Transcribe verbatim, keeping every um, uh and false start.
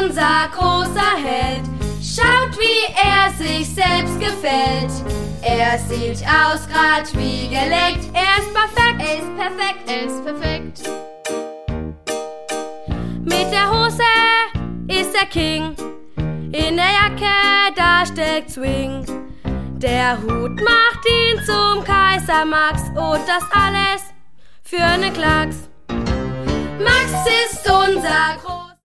unser großer Held. Schaut, wie er sich selbst gefällt. Er sieht aus grad wie geleckt. Er ist perfekt, er ist perfekt, er ist perfekt. Mit der Hose ist er King. In der Jacke, da steckt Swing. Der Hut macht ihn zum Kaiser Max. Und das alles für ne Klacks. Max ist unser großer